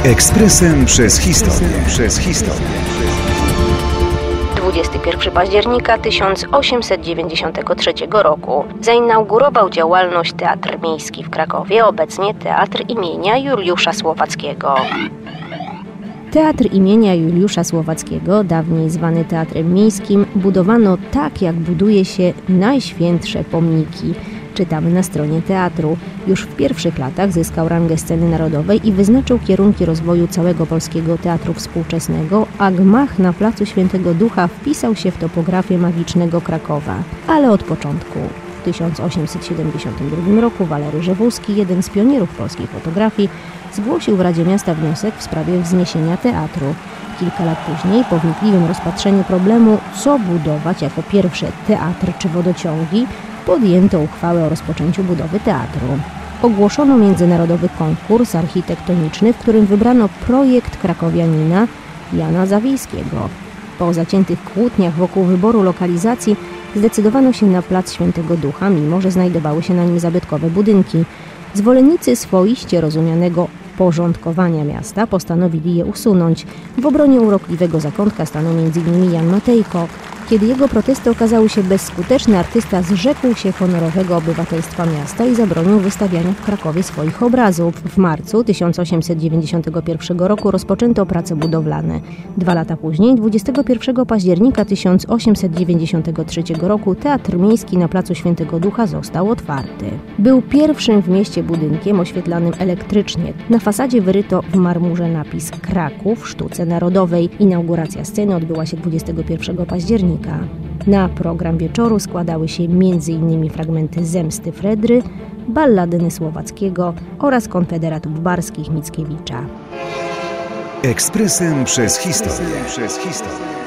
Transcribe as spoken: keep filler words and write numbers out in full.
Ekspresem przez historię. Przez historię. dwudziestego pierwszego października tysiąc osiemset dziewięćdziesiątego trzeciego roku zainaugurował działalność Teatr Miejski w Krakowie, obecnie Teatr imienia Juliusza Słowackiego. Teatr imienia Juliusza Słowackiego, dawniej zwany Teatrem Miejskim, budowano tak, jak buduje się najświętsze pomniki. Czytamy na stronie teatru. Już w pierwszych latach zyskał rangę sceny narodowej i wyznaczył kierunki rozwoju całego polskiego teatru współczesnego, a gmach na placu Świętego Ducha wpisał się w topografię magicznego Krakowa. Ale od początku. W tysiąc osiemset siedemdziesiątym drugim roku Walery Rzewuski, jeden z pionierów polskiej fotografii, zgłosił w Radzie Miasta wniosek w sprawie wzniesienia teatru. Kilka lat później, po wnikliwym rozpatrzeniu problemu, co budować jako pierwsze, teatr czy wodociągi, podjęto uchwałę o rozpoczęciu budowy teatru. Ogłoszono międzynarodowy konkurs architektoniczny, w którym wybrano projekt krakowianina Jana Zawiejskiego. Po zaciętych kłótniach wokół wyboru lokalizacji zdecydowano się na plac Świętego Ducha, mimo że znajdowały się na nim zabytkowe budynki. Zwolennicy swoiście rozumianego porządkowania miasta postanowili je usunąć. W obronie urokliwego zakątka stanął między innymi Jan Matejko. Kiedy jego protesty okazały się bezskuteczne, artysta zrzekł się honorowego obywatelstwa miasta i zabronił wystawiania w Krakowie swoich obrazów. W marcu tysiąc osiemset dziewięćdziesiątego pierwszego roku rozpoczęto prace budowlane. Dwa lata później, dwudziestego pierwszego października tysiąc osiemset dziewięćdziesiątego trzeciego roku, Teatr Miejski na placu Świętego Ducha został otwarty. Był pierwszym w mieście budynkiem oświetlanym elektrycznie. Na fasadzie wyryto w marmurze napis Kraków, sztuce narodowej. Inauguracja sceny odbyła się dwudziestego pierwszego października. Na program wieczoru składały się między innymi fragmenty Zemsty Fredry, Balladyny Słowackiego oraz Konfederatów Barskich Mickiewicza. Ekspresem przez historię. Przez historię.